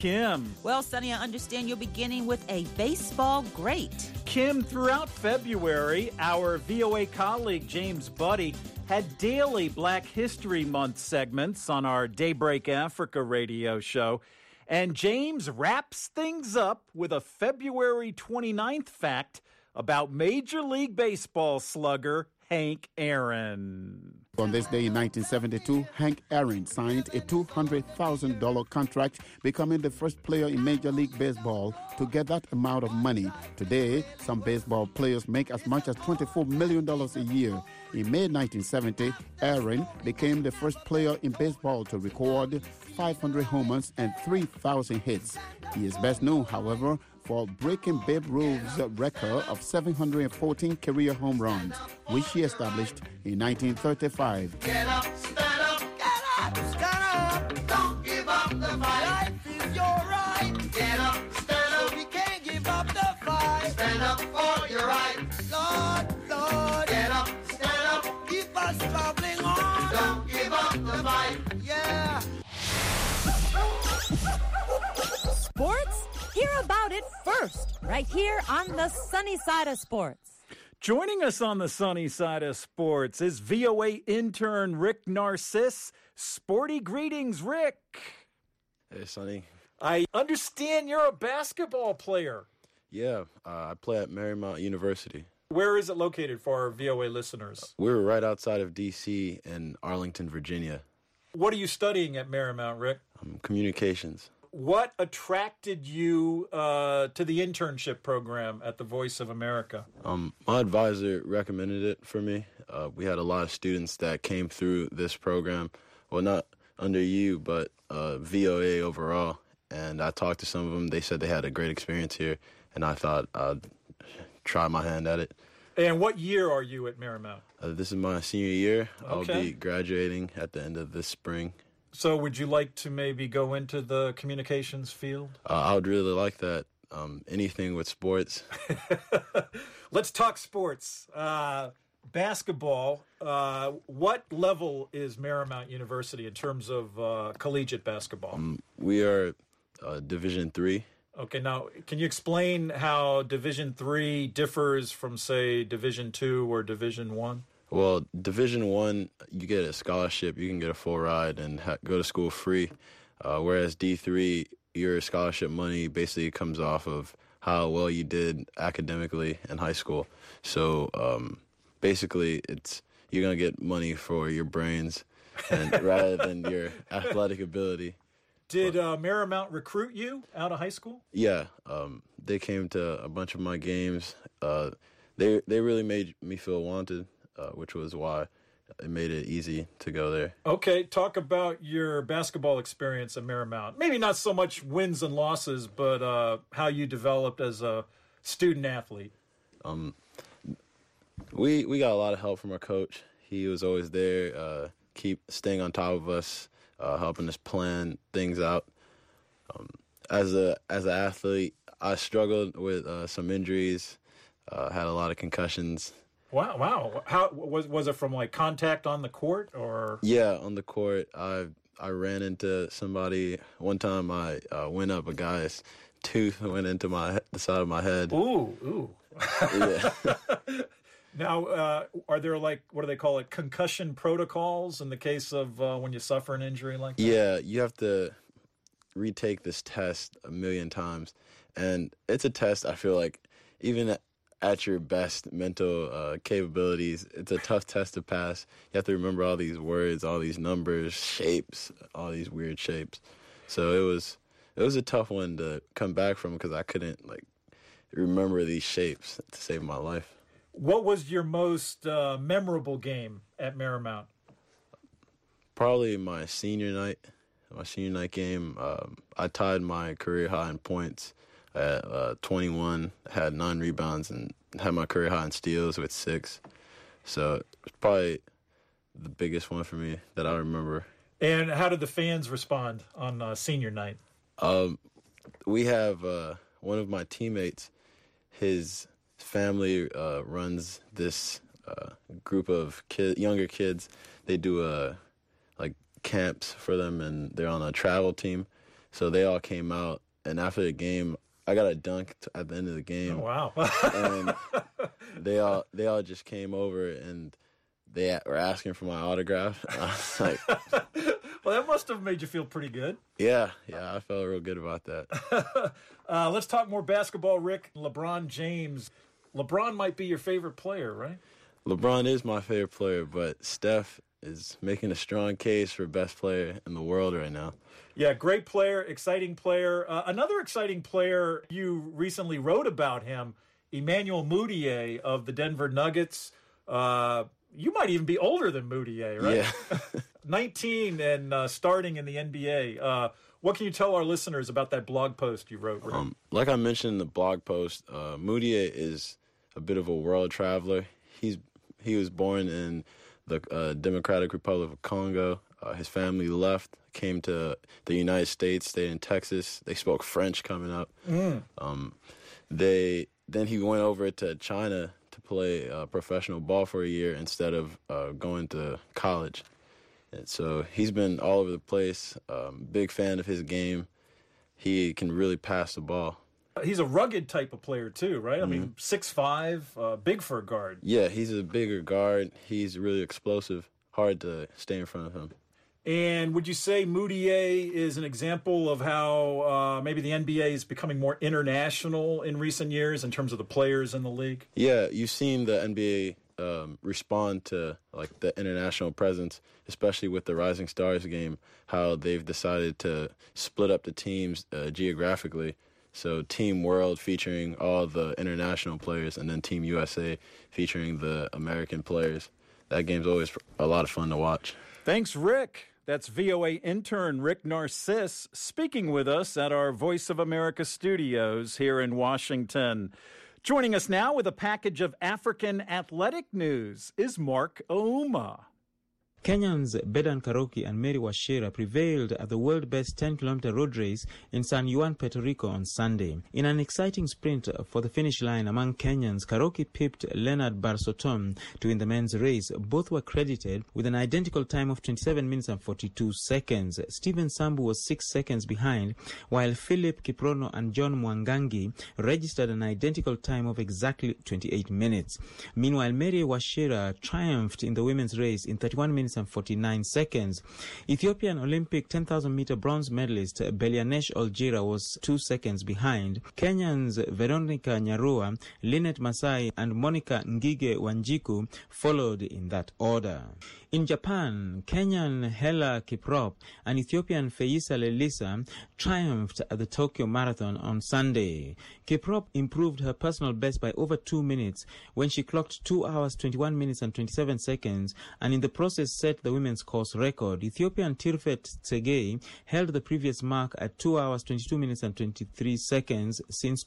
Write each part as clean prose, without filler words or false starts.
Kim. Well, Sonny, I understand you're beginning with a baseball great. Kim, throughout February, our VOA colleague James Buddy had daily Black History Month segments on our Daybreak Africa radio show. And James wraps things up with a February 29th fact about Major League Baseball slugger Hank Aaron. On this day in 1972, Hank Aaron signed a $200,000 contract, becoming the first player in Major League Baseball to get that amount of money. Today, some baseball players make as much as $24 million a year. In May 1970, Aaron became the first player in baseball to record 500 homers and 3,000 hits. He is best known, however, for breaking Babe Ruth's record of 714 career home runs, which he established in 1935. Get up, stand up, get up, stand up, don't give up the fight. Life is your right. Get up, stand up, we can't give up the fight. Stand up for your right. Lord, Lord, get up, stand up, keep us traveling on. Don't give up the fight. Yeah. Sports? Hear about it first, right here on the sunny side of sports. Joining us on the sunny side of sports is VOA intern Rick Narcisse. Sporty greetings, Rick. Hey, Sonny. I understand you're a basketball player. Yeah, I play at Marymount University. Where is it located for our VOA listeners? We're right outside of D.C. in Arlington, Virginia. What are you studying at Marymount, Rick? Communications. What attracted you to the internship program at the Voice of America? My advisor recommended it for me. We had a lot of students that came through this program. Well, not under you, but VOA overall. And I talked to some of them. They said they had a great experience here, and I thought I'd try my hand at it. And what year are you at Marymount? This is my senior year. Okay. I'll be graduating at the end of this spring. So would you like to maybe go into the communications field? I would really like that. Anything with sports. Let's talk sports. Basketball. What level is Marymount University in terms of collegiate basketball? We are Division III. Okay, now can you explain how Division III differs from, say, Division II or Division I? Well, Division I, you get a scholarship, you can get a full ride and go to school free. Whereas D3, your scholarship money basically comes off of how well you did academically in high school. So basically, you're going to get money for your brains and rather than your athletic ability. Did Marymount recruit you out of high school? Yeah, they came to a bunch of my games. They really made me feel wanted. Which was why it made it easy to go there. Okay, talk about your basketball experience at Marymount. Maybe not so much wins and losses, but how you developed as a student athlete. We got a lot of help from our coach. He was always there, keep staying on top of us, helping us plan things out. As an athlete, I struggled with some injuries, had a lot of concussions. Wow! How was it from like contact on the court or? Yeah, on the court. I ran into somebody one time. I went up a guy's tooth went into the side of my head. Ooh. Yeah. Now, are there like what do they call it? Concussion protocols in the case of when you suffer an injury like that? Yeah, you have to retake this test a million times, and it's a test. I feel like even at your best mental capabilities, it's a tough test to pass. You have to remember all these words, all these numbers, shapes, all these weird shapes. So it was a tough one to come back from because I couldn't remember these shapes to save my life. What was your most memorable game at Marymount? Probably my senior night game. I tied my career high in points at 21, had 9 rebounds, and had my career high in steals with 6. So it's probably the biggest one for me that I remember. And how did the fans respond on senior night? We have one of my teammates, his family runs this group of younger kids. They do camps for them, and they're on a travel team. So they all came out, and after the game, I got a dunk at the end of the game. Oh, wow. And they all just came over, and they were asking for my autograph. I was like, well, that must have made you feel pretty good. yeah, I felt real good about that. Let's talk more basketball, Rick. LeBron James. LeBron might be your favorite player, right? LeBron is my favorite player, but Steph is making a strong case for best player in the world right now. Yeah, great player, exciting player. Another exciting player, you recently wrote about him, Emmanuel Mudiay of the Denver Nuggets. You might even be older than Mudiay, right? Yeah. 19 and starting in the NBA. What can you tell our listeners about that blog post you wrote, Rick? Like I mentioned in the blog post, Mudiay is a bit of a world traveler. He was born in the Democratic Republic of Congo. His family left, came to the United States, stayed in Texas. They spoke French coming up. Then he went over to China to play professional ball for a year instead of going to college. And so he's been all over the place. Big fan of his game. He can really pass the ball. He's a rugged type of player too, right? I mean, 6'5", big for a guard. Yeah, he's a bigger guard. He's really explosive. Hard to stay in front of him. And would you say Mudiay is an example of how maybe the NBA is becoming more international in recent years in terms of the players in the league? Yeah, you've seen the NBA respond to like the international presence, especially with the Rising Stars game, how they've decided to split up the teams geographically. So Team World featuring all the international players, and then Team USA featuring the American players. That game's always a lot of fun to watch. Thanks, Rick. That's VOA intern Rick Narcisse speaking with us at our Voice of America studios here in Washington. Joining us now with a package of African athletic news is Mark Ouma. Kenyans Bedan Karoki and Mary Wachira prevailed at the world best 10-kilometer road race in San Juan, Puerto Rico on Sunday. In an exciting sprint for the finish line among Kenyans, Karoki pipped Leonard Barsotom to win the men's race. Both were credited with an identical time of 27 minutes and 42 seconds. Stephen Sambu was 6 seconds behind, while Philip Kiprono and John Mwangangi registered an identical time of exactly 28 minutes. Meanwhile, Mary Wachira triumphed in the women's race in 31 minutes and 49 seconds. Ethiopian Olympic 10,000-meter bronze medalist Belianesh Olgira was 2 seconds behind. Kenyans Veronica Nyarua, Lynette Masai, and Monica Ngige Wanjiku followed in that order. In Japan, Kenyan Hela Kiprop and Ethiopian Feisa Lelisa triumphed at the Tokyo Marathon on Sunday. Kiprop improved her personal best by over 2 minutes when she clocked 2 hours, 21 minutes and 27 seconds, and in the process set the women's course record. Ethiopian Tirfet Tsegay held the previous mark at 2 hours, 22 minutes and 23 seconds since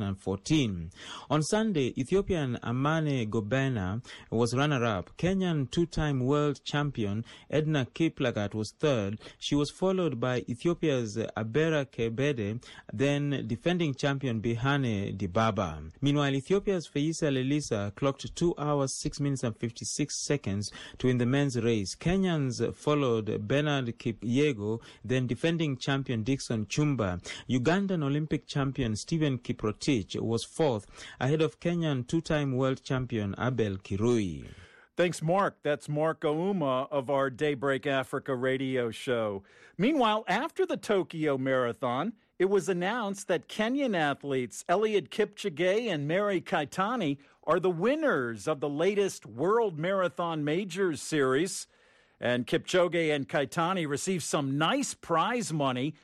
2014. On Sunday, Ethiopian Amane Gobena was runner-up. Kenyan two-time world champion Edna Kiplagat was third. She was followed by Ethiopia's Abera Kebede, then defending champion Bihane Dibaba. Meanwhile, Ethiopia's Feisa Lelisa clocked 2 hours, 6 minutes and 56 seconds to win the men's race. Kenyans followed Bernard Kipyego, then defending champion Dixon Chumba. Ugandan Olympic champion Stephen Kiprotich was fourth, ahead of Kenyan two-time world champion Abel Kirui. Thanks, Mark. That's Mark Ouma of our Daybreak Africa radio show. Meanwhile, after the Tokyo Marathon, it was announced that Kenyan athletes Eliud Kipchoge and Mary Keitany are the winners of the latest World Marathon Majors series. And Kipchoge and Keitany received some nice prize money,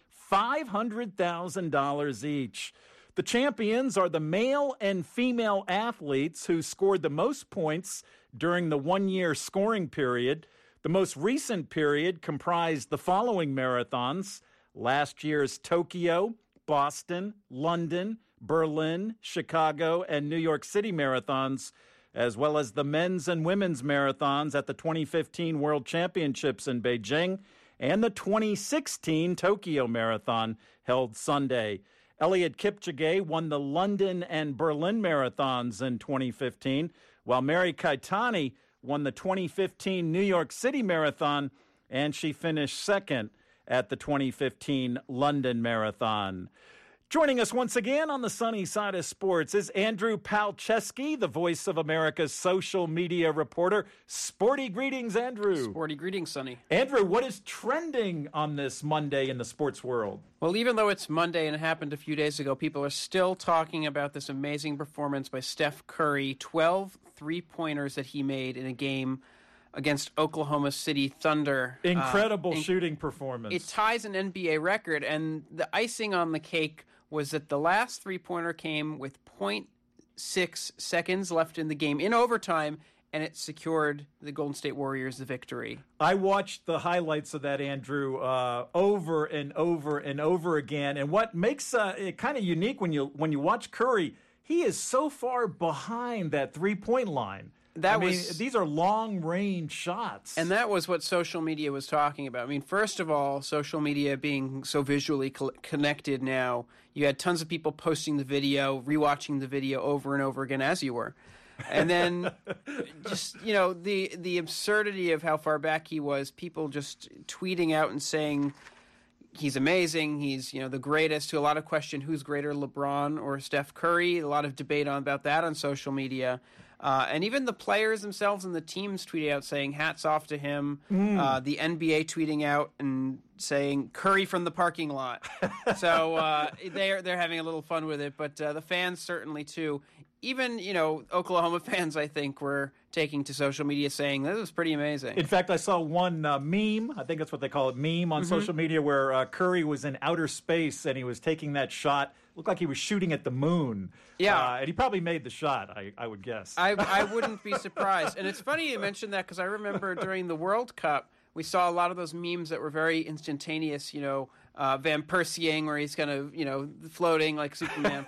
$500,000 each. The champions are the male and female athletes who scored the most points during the one-year scoring period. The most recent period comprised the following marathons: last year's Tokyo, Boston, London, Berlin, Chicago, and New York City marathons, as well as the men's and women's marathons at the 2015 World Championships in Beijing and the 2016 Tokyo Marathon held Sunday. Eliud Kipchoge won the London and Berlin marathons in 2015, while Mary Keitany won the 2015 New York City Marathon, and she finished second. at the 2015 London Marathon. Joining us once again on the sunny side of sports is Andrew Palczewski, the Voice of America's social media reporter. Sporty greetings, Andrew. Sporty greetings, Sonny. Andrew, what is trending on this Monday in the sports world? Well, even though it's Monday and it happened a few days ago, people are still talking about this amazing performance by Steph Curry, 12 three-pointers that he made in a game against Oklahoma City Thunder. Incredible shooting performance. It ties an NBA record, and the icing on the cake was that the last three-pointer came with 0.6 seconds left in the game in overtime, and it secured the Golden State Warriors the victory. I watched the highlights of that, Andrew, over and over and over again. And what makes it kind of unique when you watch Curry, he is so far behind that three-point line. These are long-range shots. And that was what social media was talking about. I mean, first of all, social media being so visually connected now, you had tons of people posting the video, rewatching the video over and over again, as you were. And then just, the absurdity of how far back he was, people just tweeting out and saying he's amazing, he's, the greatest, to a lot of question who's greater, LeBron or Steph Curry. A lot of debate about that on social media. And even the players themselves and the teams tweeting out saying hats off to him. The NBA tweeting out and saying Curry from the parking lot. So they're having a little fun with it, but the fans certainly too. Even, Oklahoma fans, I think, were taking to social media saying this was pretty amazing. In fact, I saw one meme, I think that's what they call it, meme on social media, where Curry was in outer space and he was taking that shot. Looked like he was shooting at the moon. Yeah. And he probably made the shot, I would guess. I wouldn't be surprised. And it's funny you mentioned that because I remember during the World Cup, we saw a lot of those memes that were very instantaneous, Van Persieing where he's kind of, floating like Superman.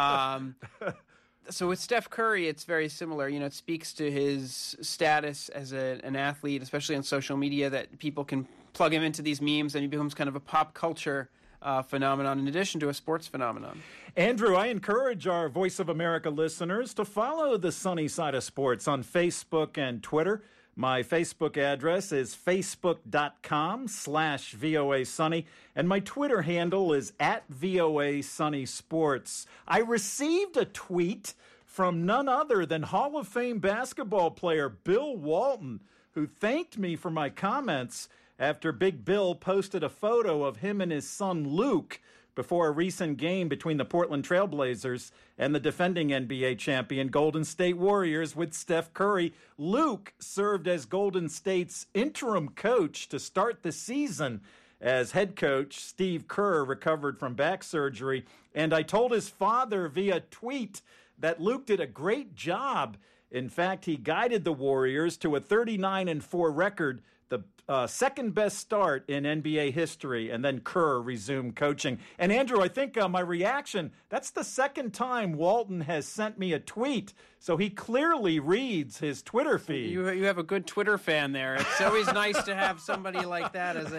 So with Steph Curry, it's very similar. It speaks to his status as an athlete, especially on social media, that people can plug him into these memes and he becomes kind of a pop culture phenomenon in addition to a sports phenomenon. Andrew, I encourage our Voice of America listeners to follow the Sunny Side of Sports on Facebook and Twitter. My Facebook address is facebook.com/VOA Sunny, and my Twitter handle is @VOA Sunny Sports. I received a tweet from none other than Hall of Fame basketball player Bill Walton, who thanked me for my comments after Big Bill posted a photo of him and his son Luke before a recent game between the Portland Trail Blazers and the defending NBA champion Golden State Warriors with Steph Curry. Luke served as Golden State's interim coach to start the season as head coach Steve Kerr recovered from back surgery. And I told his father via tweet that Luke did a great job. In fact, he guided the Warriors to a 39-4 record, the second best start in NBA history, and then Kerr resumed coaching. And Andrew, I think my reaction, that's the second time Walton has sent me a tweet, so he clearly reads his Twitter feed. You have a good Twitter fan there. It's always nice to have somebody like that as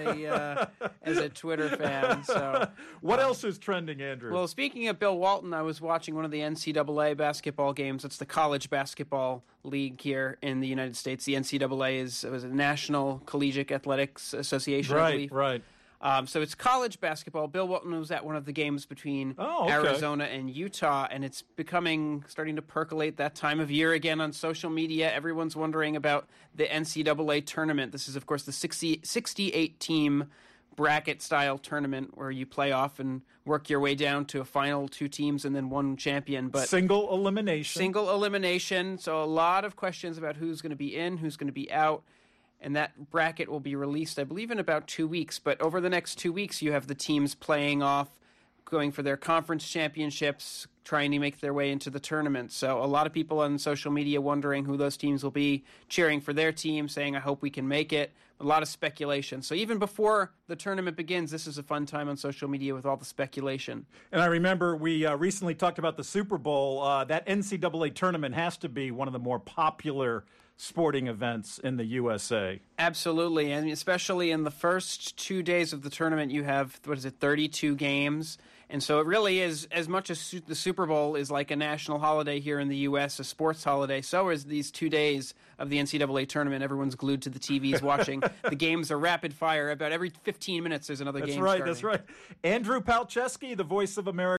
a Twitter fan. So, what else is trending, Andrew? Well, speaking of Bill Walton, I was watching one of the NCAA basketball games. It's the college basketball league here in the United States. The NCAA was a National Collegiate Athletics Association, I believe. Right. So it's college basketball. Bill Walton was at one of the games between Arizona and Utah, and it's starting to percolate that time of year again on social media. Everyone's wondering about the NCAA tournament. This is, of course, the 68-team bracket-style tournament where you play off and work your way down to a final two teams and then one champion. But Single elimination. So a lot of questions about who's going to be in, who's going to be out. And that bracket will be released, I believe, in about 2 weeks. But over the next 2 weeks, you have the teams playing off, going for their conference championships, trying to make their way into the tournament. So a lot of people on social media wondering who those teams will be, cheering for their team, saying, I hope we can make it. A lot of speculation. So even before the tournament begins, this is a fun time on social media with all the speculation. And I remember we recently talked about the Super Bowl. That NCAA tournament has to be one of the more popular sporting events in the USA. Absolutely, and especially in the first 2 days of the tournament, you have, 32 games, And so it really is, as much as the Super Bowl is like a national holiday here in the U.S., a sports holiday, so is these 2 days of the NCAA tournament. Everyone's glued to the TVs watching. The games are rapid fire. About every 15 minutes there's another game starting. That's right. Andrew Palczewski, the voice of America.